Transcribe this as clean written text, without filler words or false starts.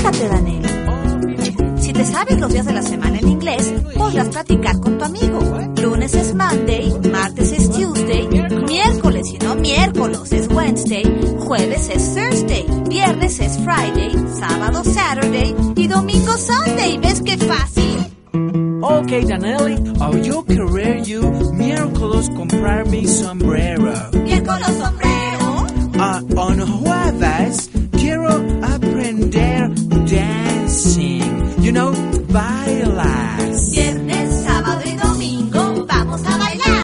Fíjate, Danilo. Si te sabes los días de la semana en inglés, podrás practicar con tu amigo. Lunes es Monday, martes es Tuesday, miércoles y no miércoles es Wednesday, jueves es Thursday, viernes es Friday, sábado Saturday y domingo Sunday. ¿Ves qué fácil? Okay, Danelli, yo querer you miércoles comprar mi sombrero. Miércoles